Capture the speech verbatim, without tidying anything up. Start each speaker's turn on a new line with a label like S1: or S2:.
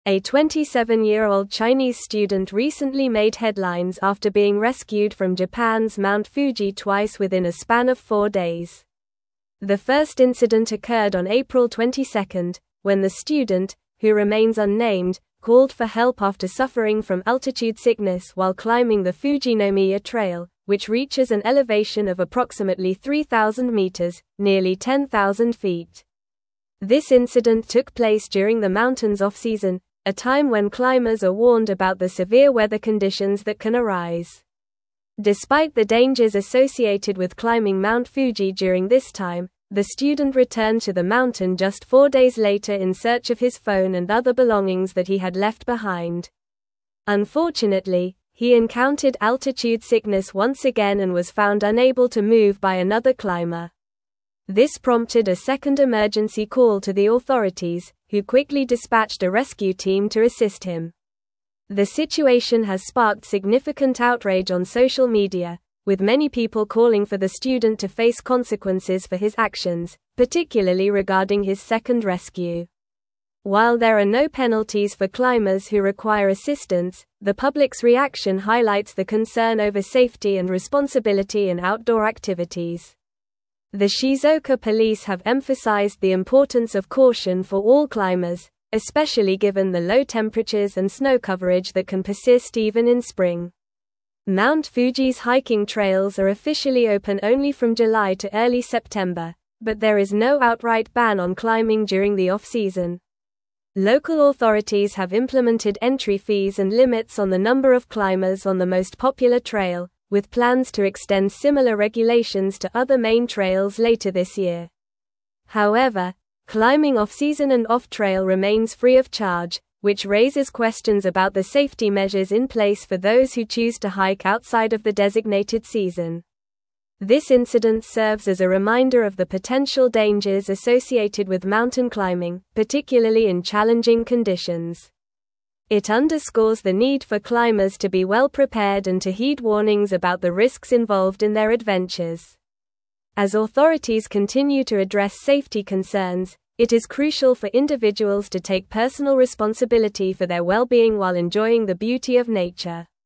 S1: A twenty-seven-year-old Chinese student recently made headlines after being rescued from Japan's Mount Fuji twice within a span of four days. The first incident occurred on April twenty-second, when the student, who remains unnamed, called for help after suffering from altitude sickness while climbing the Fujinomiya Trail, which reaches an elevation of approximately three thousand meters, nearly ten thousand feet. This incident took place during the mountain's off-season, a time when climbers are warned about the severe weather conditions that can arise. Despite the dangers associated with climbing Mount Fuji during this time, the student returned to the mountain just four days later in search of his phone and other belongings that he had left behind. Unfortunately, he encountered altitude sickness once again and was found unable to move by another climber. This prompted a second emergency call to the authorities, who quickly dispatched a rescue team to assist him. The situation has sparked significant outrage on social media, with many people calling for the student to face consequences for his actions, particularly regarding his second rescue. While there are no penalties for climbers who require assistance, the public's reaction highlights the concern over safety and responsibility in outdoor activities. The Shizuoka police have emphasized the importance of caution for all climbers, especially given the low temperatures and snow coverage that can persist even in spring. Mount Fuji's hiking trails are officially open only from July to early September, but there is no outright ban on climbing during the off-season. Local authorities have implemented entry fees and limits on the number of climbers on the most popular trail, with plans to extend similar regulations to other main trails later this year. However, climbing off-season and off-trail remains free of charge, which raises questions about the safety measures in place for those who choose to hike outside of the designated season. This incident serves as a reminder of the potential dangers associated with mountain climbing, particularly in challenging conditions. It underscores the need for climbers to be well prepared and to heed warnings about the risks involved in their adventures. As authorities continue to address safety concerns, it is crucial for individuals to take personal responsibility for their well-being while enjoying the beauty of nature.